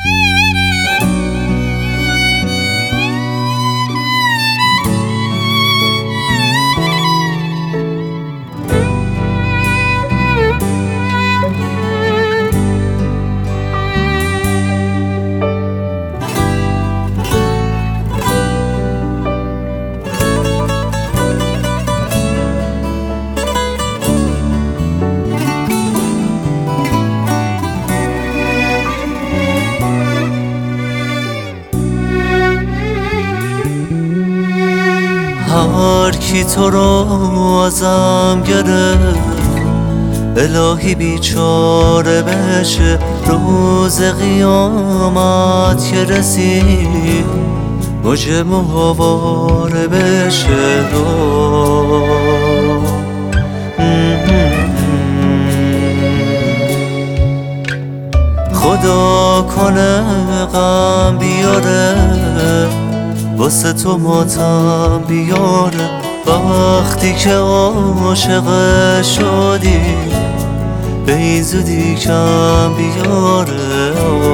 هر کی تو رو ازم گرفت الهی بیچاره بشه، روز قیامت که رسید موج ماهواره بشه. خدا کنه غم بیاره، واسه تو ماتم بیاره، وقتی که عاشق شدی به این زودی کم بیاره.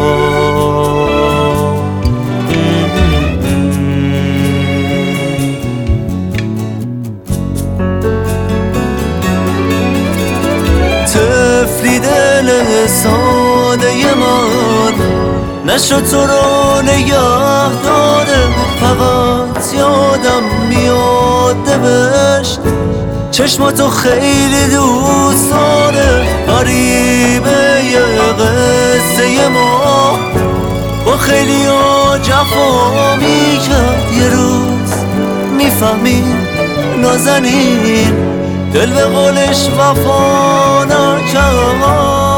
طفلی دل ساده من نشد تو رو نگه داره، فقط یادم میاد بهشت چشماتو خیلی دوست داره. غریبه یه قصه ما با خیلی ها جفا میکرد، یه روز میفهمیم نازنین دل به قولش وفا نکرد.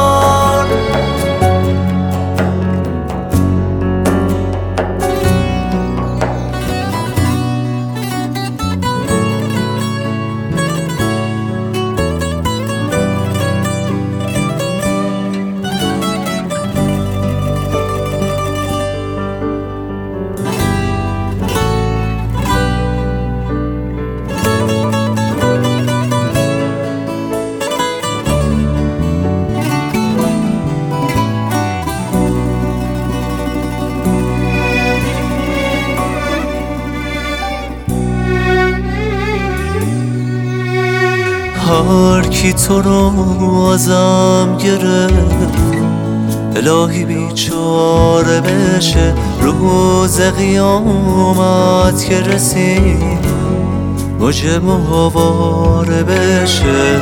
هر کی تو رو ازم گرفت الهی بیچاره بشه، روز قیامت که رسید موج ماهواره بشه.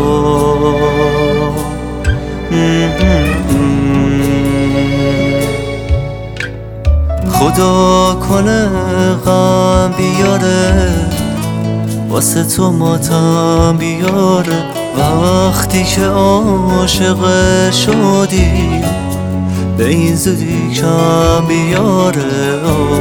خدا کنه غم بیاره، واسه تو ماتم بیاره، وقتی که عاشق شدی به این زودی کم بیاره.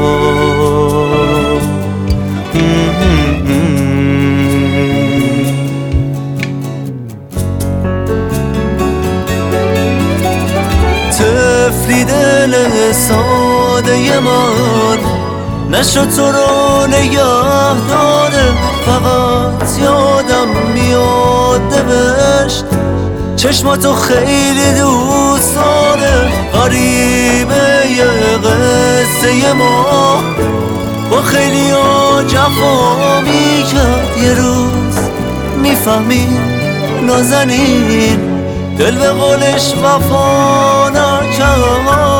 طفلی دل ساده من نشد تو رو نگه داره، فقط یادم میاد بهشت چشماتو خیلی دوست داره. غریبه یه قصه ما با خیلی ها جفا میکرد، یه روز میفهمیم نازنین دل به قولش وفا نکرد.